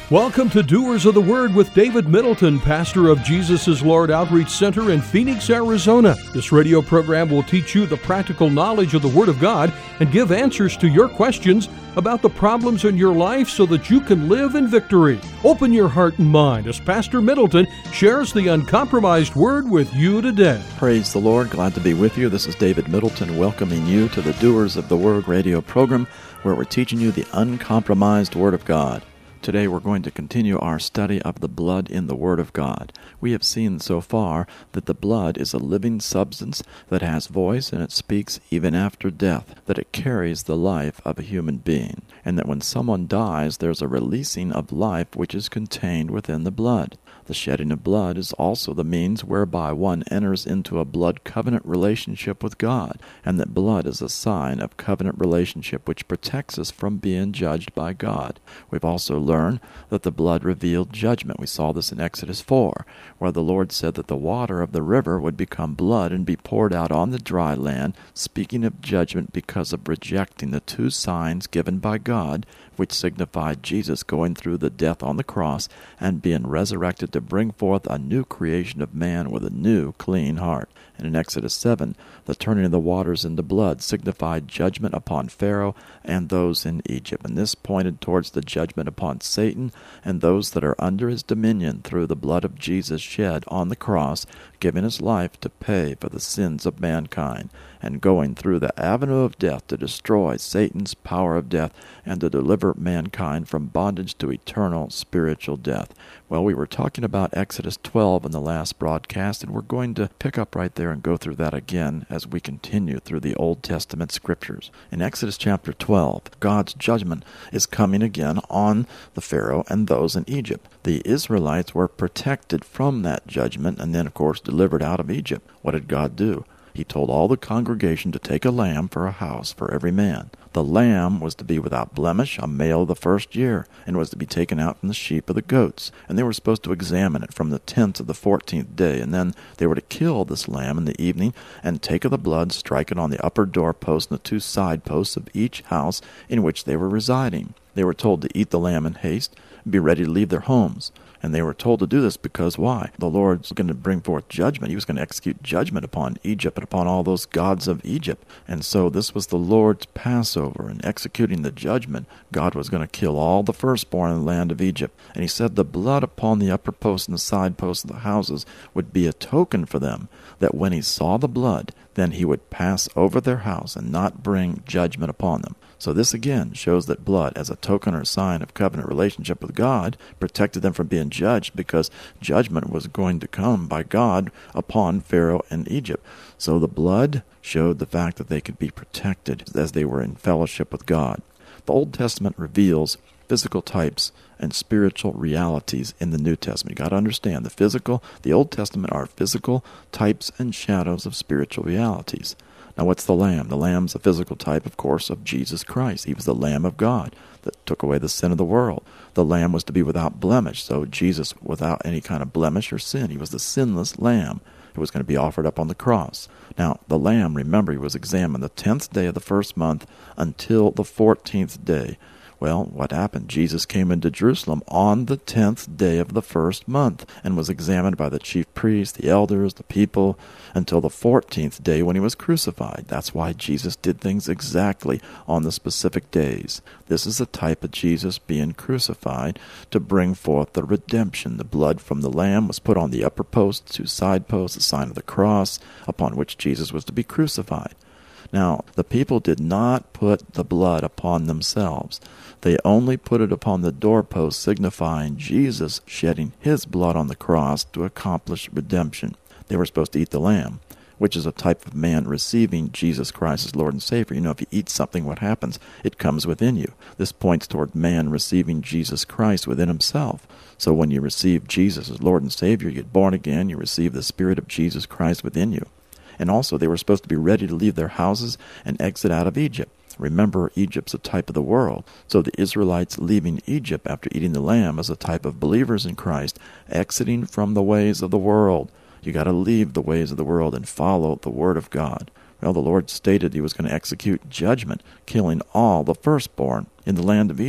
Welcome to Doers of the Word with David Middleton, pastor of Jesus is Lord Outreach Center in Phoenix, Arizona. This radio program will teach you the practical knowledge of the Word of God and give answers to your questions about the problems in your life so that you can live in victory. Open your heart and mind as Pastor Middleton shares the uncompromised Word with you today. Praise the Lord. Glad to be with you. This is David Middleton welcoming you to the Doers of the Word radio program where we're teaching you the uncompromised Word of God. Today we're going to continue our study of the blood in the Word of God. We have seen so far that the blood is a living substance that has voice and it speaks even after death, that it carries the life of a human being, and that when someone dies there's a releasing of life which is contained within the blood. The shedding of blood is also the means whereby one enters into a blood covenant relationship with God, and that blood is a sign of covenant relationship which protects us from being judged by God. We've also learned that the blood revealed judgment. We saw this in Exodus 4, where the Lord said that the water of the river would become blood and be poured out on the dry land, speaking of judgment because of rejecting the two signs given by God, which signified Jesus going through the death on the cross and being resurrected to bring forth a new creation of man with a new, clean heart. And in Exodus 7, the turning of the waters into blood signified judgment upon Pharaoh and those in Egypt. And this pointed towards the judgment upon Satan and those that are under his dominion through the blood of Jesus shed on the cross, giving his life to pay for the sins of mankind, and going through the avenue of death to destroy Satan's power of death and to deliver mankind from bondage to eternal spiritual death. Well, we were talking about Exodus 12 in the last broadcast, and we're going to pick up right there and go through that again as we continue through the Old Testament scriptures. In Exodus chapter 12, God's judgment is coming again on the Pharaoh and those in Egypt. The Israelites were protected from that judgment and then, of course, delivered out of Egypt. What did God do? He told all the congregation to take a lamb for a house for every man. The lamb was to be without blemish, a male of the first year, and was to be taken out from the sheep of the goats. And they were supposed to examine it from the 10th of the 14th day. And then they were to kill this lamb in the evening and take of the blood, strike it on the upper doorpost and the two side posts of each house in which they were residing. They were told to eat the lamb in haste and be ready to leave their homes. And they were told to do this because why? The Lord's going to bring forth judgment. He was going to execute judgment upon Egypt and upon all those gods of Egypt. And so this was the Lord's Passover. And executing the judgment, God was going to kill all the firstborn in the land of Egypt. And he said the blood upon the upper post and the side posts of the houses would be a token for them, that when he saw the blood, then he would pass over their house and not bring judgment upon them. So this again shows that blood, as a token or sign of covenant relationship with God, protected them from being judged because judgment was going to come by God upon Pharaoh and Egypt. So the blood showed the fact that they could be protected as they were in fellowship with God. The Old Testament reveals physical types and spiritual realities in the New Testament. You got to understand the Old Testament are physical types and shadows of spiritual realities. Now, what's the lamb? The lamb's a physical type, of course, of Jesus Christ. He was the Lamb of God that took away the sin of the world. The lamb was to be without blemish, so Jesus without any kind of blemish or sin. He was the sinless lamb who was going to be offered up on the cross. Now, the lamb, remember, he was examined the 10th day of the first month until the 14th day. Well, what happened? Jesus came into Jerusalem on the 10th day of the first month and was examined by the chief priests, the elders, the people, until the 14th day when he was crucified. That's why Jesus did things exactly on the specific days. This is the type of Jesus being crucified to bring forth the redemption. The blood from the lamb was put on the upper post, two side posts, the sign of the cross, upon which Jesus was to be crucified. Now, the people did not put the blood upon themselves. They only put it upon the doorpost, signifying Jesus shedding his blood on the cross to accomplish redemption. They were supposed to eat the lamb, which is a type of man receiving Jesus Christ as Lord and Savior. You know, if you eat something, what happens? It comes within you. This points toward man receiving Jesus Christ within himself. So when you receive Jesus as Lord and Savior, you get born again, you receive the Spirit of Jesus Christ within you. And also, they were supposed to be ready to leave their houses and exit out of Egypt. Remember, Egypt's a type of the world. So the Israelites leaving Egypt after eating the lamb is a type of believers in Christ, exiting from the ways of the world. You got to leave the ways of the world and follow the Word of God. Well, the Lord stated he was going to execute judgment, killing all the firstborn in the land of Egypt.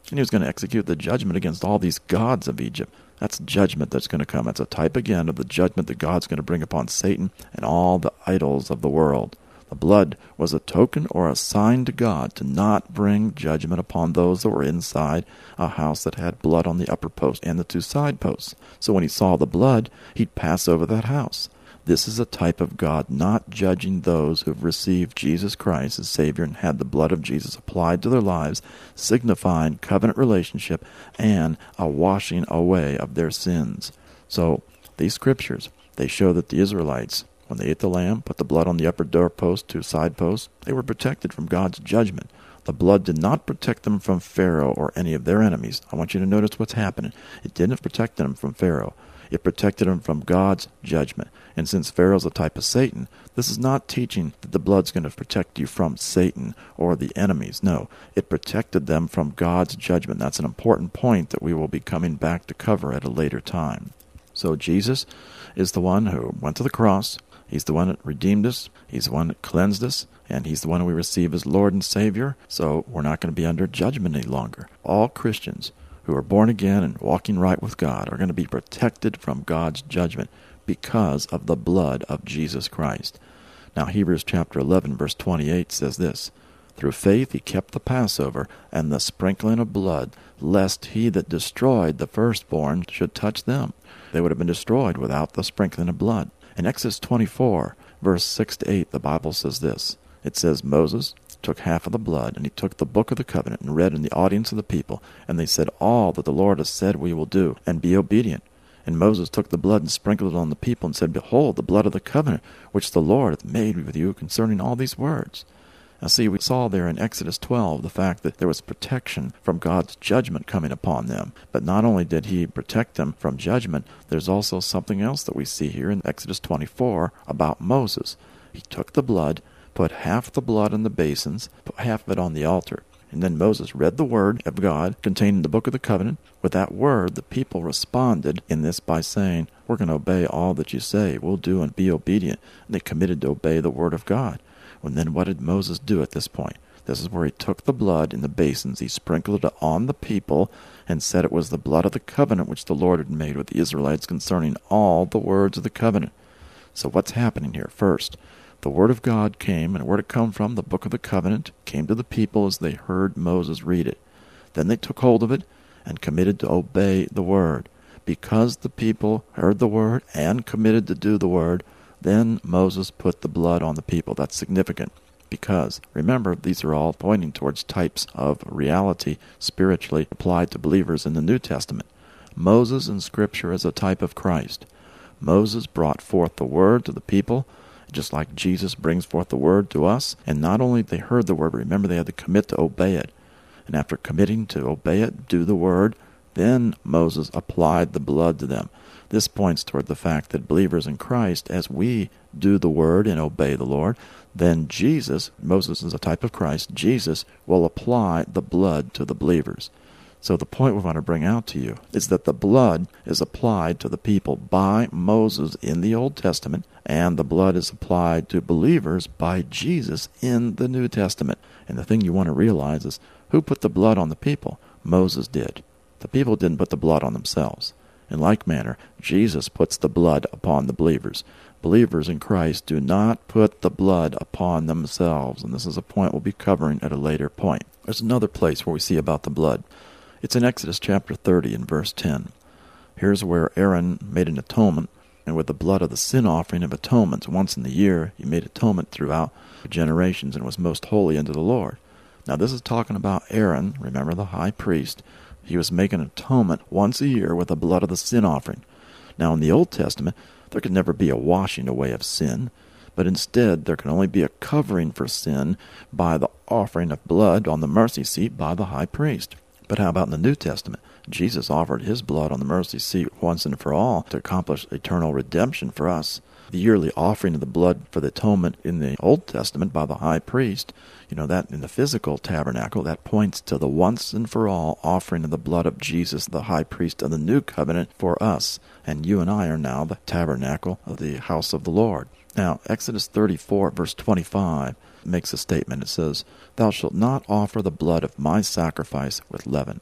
And he was going to execute the judgment against all these gods of Egypt. That's judgment that's going to come. That's a type again of the judgment that God's going to bring upon Satan and all the idols of the world. The blood was a token or a sign to God to not bring judgment upon those that were inside a house that had blood on the upper post and the two side posts. So when he saw the blood, he'd pass over that house. This is a type of God not judging those who have received Jesus Christ as Savior and had the blood of Jesus applied to their lives, signifying covenant relationship and a washing away of their sins. So these scriptures, they show that the Israelites, when they ate the lamb, put the blood on the upper doorpost, two side posts, they were protected from God's judgment. The blood did not protect them from Pharaoh or any of their enemies. I want you to notice what's happening. It didn't protect them from Pharaoh. It protected them from God's judgment. And since Pharaoh's a type of Satan, this is not teaching that the blood's going to protect you from Satan or the enemies. No, it protected them from God's judgment. That's an important point that we will be coming back to cover at a later time. So Jesus is the one who went to the cross. He's the one that redeemed us. He's the one that cleansed us. And he's the one we receive as Lord and Savior. So we're not going to be under judgment any longer. All Christians who are born again and walking right with God are going to be protected from God's judgment because of the blood of Jesus Christ. Now Hebrews chapter 11 verse 28 says this, "Through faith he kept the Passover and the sprinkling of blood, lest he that destroyed the firstborn should touch them." They would have been destroyed without the sprinkling of blood. In Exodus 24 verse 6 to 8, the Bible says this. It says, "Moses took half of the blood, and he took the book of the covenant and read in the audience of the people, and they said, 'All that the Lord has said we will do, and be obedient.' And Moses took the blood and sprinkled it on the people, and said, 'Behold, the blood of the covenant which the Lord hath made with you concerning all these words.'" Now see, we saw there in Exodus 12 the fact that there was protection from God's judgment coming upon them. But not only did he protect them from judgment, there's also something else that we see here in Exodus 24 about Moses. He took the blood, put half the blood in the basins, put half of it on the altar. And then Moses read the word of God contained in the book of the covenant. With that word, the people responded in this by saying, "We're going to obey all that you say. We'll do and be obedient." And they committed to obey the word of God. And then what did Moses do at this point? This is where he took the blood in the basins, he sprinkled it on the people, and said it was the blood of the covenant which the Lord had made with the Israelites concerning all the words of the covenant. So what's happening here? First, the word of God came, and where did it come from? The book of the covenant came to the people as they heard Moses read it. Then they took hold of it and committed to obey the word. Because the people heard the word and committed to do the word, then Moses put the blood on the people. That's significant because, remember, these are all pointing towards types of reality spiritually applied to believers in the New Testament. Moses in Scripture is a type of Christ. Moses brought forth the word to the people, just like Jesus brings forth the word to us. And not only they heard the word, remember they had to commit to obey it. And after committing to obey it, do the word, then Moses applied the blood to them. This points toward the fact that believers in Christ, as we do the word and obey the Lord, then Jesus, Moses is a type of Christ, Jesus will apply the blood to the believers. So the point we want to bring out to you is that the blood is applied to the people by Moses in the Old Testament, and the blood is applied to believers by Jesus in the New Testament. And the thing you want to realize is, who put the blood on the people? Moses did. The people didn't put the blood on themselves. In like manner, Jesus puts the blood upon the believers. Believers in Christ do not put the blood upon themselves, and this is a point we'll be covering at a later point. There's another place where we see about the blood. It's in Exodus chapter 30 and verse 10. Here's where Aaron made an atonement, and with the blood of the sin offering of atonements, once in the year, he made atonement throughout the generations and was most holy unto the Lord. Now this is talking about Aaron, remember the high priest. He was making an atonement once a year with the blood of the sin offering. Now in the Old Testament, there could never be a washing away of sin, but instead there can only be a covering for sin by the offering of blood on the mercy seat by the high priest. But how about in the New Testament? Jesus offered his blood on the mercy seat once and for all to accomplish eternal redemption for us. The yearly offering of the blood for the atonement in the Old Testament by the high priest, that in the physical tabernacle, that points to the once and for all offering of the blood of Jesus, the high priest of the new covenant for us. And you and I are now the tabernacle of the house of the Lord. Now, Exodus 34, verse 25, makes a statement. It says, "Thou shalt not offer the blood of my sacrifice with leaven."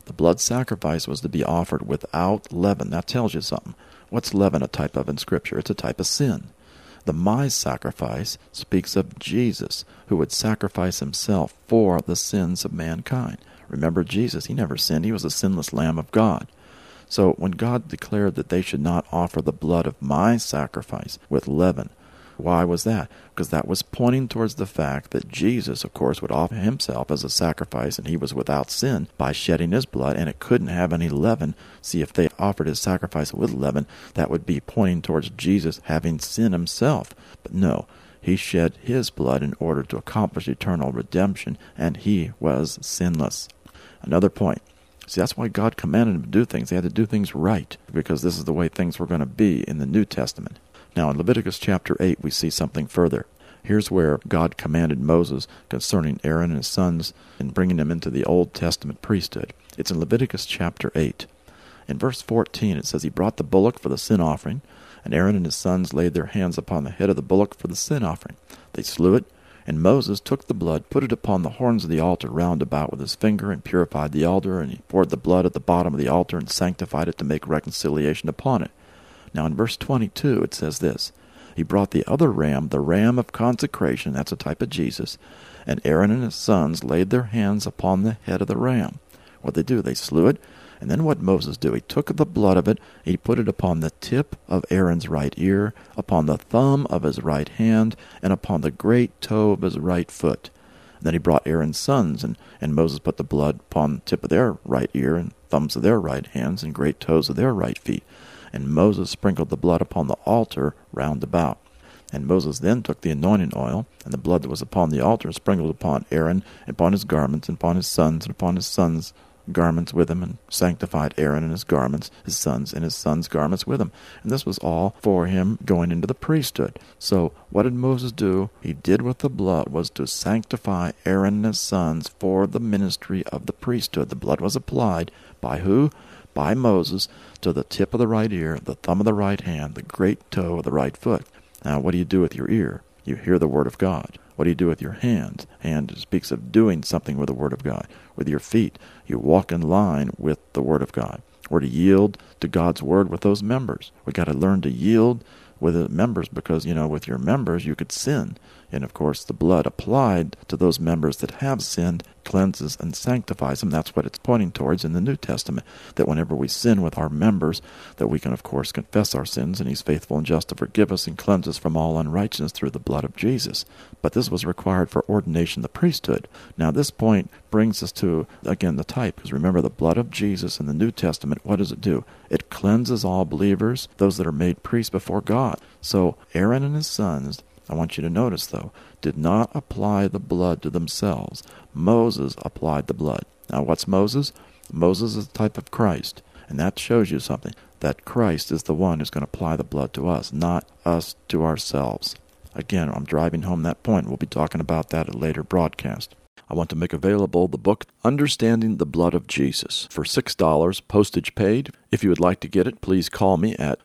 The blood sacrifice was to be offered without leaven. That tells you something. What's leaven a type of in Scripture? It's a type of sin. The my sacrifice speaks of Jesus, who would sacrifice himself for the sins of mankind. Remember Jesus, he never sinned. He was a sinless Lamb of God. So when God declared that they should not offer the blood of my sacrifice with leaven, why was that? Because that was pointing towards the fact that Jesus, of course, would offer himself as a sacrifice, and he was without sin by shedding his blood, and it couldn't have any leaven. See, if they offered his sacrifice with leaven, that would be pointing towards Jesus having sin himself. But no, he shed his blood in order to accomplish eternal redemption, and he was sinless. Another point. See, that's why God commanded them to do things. They had to do things right, because this is the way things were going to be in the New Testament. Now, in Leviticus chapter 8, we see something further. Here's where God commanded Moses concerning Aaron and his sons and bringing them into the Old Testament priesthood. It's in Leviticus chapter 8. In verse 14, it says, He brought the bullock for the sin offering, and Aaron and his sons laid their hands upon the head of the bullock for the sin offering. They slew it, and Moses took the blood, put it upon the horns of the altar round about with his finger, and purified the altar, and he poured the blood at the bottom of the altar and sanctified it to make reconciliation upon it. Now in verse 22 it says this, He brought the other ram, the ram of consecration, that's a type of Jesus, and Aaron and his sons laid their hands upon the head of the ram. What they do? They slew it, and then what Moses do? He took the blood of it, he put it upon the tip of Aaron's right ear, upon the thumb of his right hand, and upon the great toe of his right foot. And then he brought Aaron's sons, and Moses put the blood upon the tip of their right ear, and thumbs of their right hands, and great toes of their right feet. And Moses sprinkled the blood upon the altar round about. And Moses then took the anointing oil, and the blood that was upon the altar, sprinkled upon Aaron, and upon his garments, and upon his sons, and upon his sons' garments with him, and sanctified Aaron and his garments, his sons and his sons' garments with him. And this was all for him going into the priesthood. So what did Moses do? He did with the blood was to sanctify Aaron and his sons for the ministry of the priesthood. The blood was applied by who? By Moses to the tip of the right ear, the thumb of the right hand, the great toe of the right foot. Now, what do you do with your ear? You hear the Word of God. What do you do with your hands? Hand speaks of doing something with the Word of God. With your feet, you walk in line with the Word of God. We're to yield to God's Word with those members. We've got to learn to yield with the members because, with your members you could sin. And, of course, the blood applied to those members that have sinned cleanses and sanctifies them. That's what it's pointing towards in the New Testament, that whenever we sin with our members, that we can, of course, confess our sins, and He's faithful and just to forgive us and cleanse us from all unrighteousness through the blood of Jesus. But this was required for ordination of the priesthood. Now, this point brings us to, again, the type, because remember, the blood of Jesus in the New Testament, what does it do? It cleanses all believers, those that are made priests before God. So Aaron and his sons, I want you to notice, though, did not apply the blood to themselves. Moses applied the blood. Now, what's Moses? Moses is a type of Christ, and that shows you something, that Christ is the one who's going to apply the blood to us, not us to ourselves. Again, I'm driving home that point. We'll be talking about that at a later broadcast. I want to make available the book Understanding the Blood of Jesus for $6, postage paid. If you would like to get it, please call me at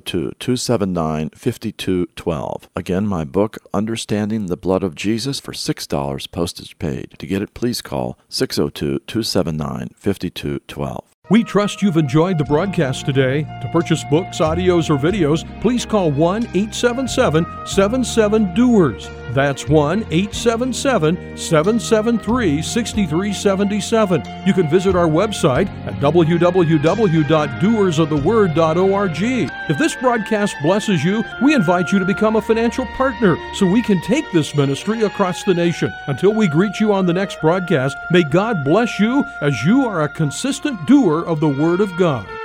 602-279-5212. Again, my book Understanding the Blood of Jesus for $6, postage paid. To get it, please call 602-279-5212. We trust you've enjoyed the broadcast today. To purchase books, audios, or videos, please call 1-877-77-DOERS. That's 1-877-773-6377. You can visit our website at www.doersoftheword.org. If this broadcast blesses you, we invite you to become a financial partner so we can take this ministry across the nation. Until we greet you on the next broadcast, may God bless you as you are a consistent doer of the Word of God.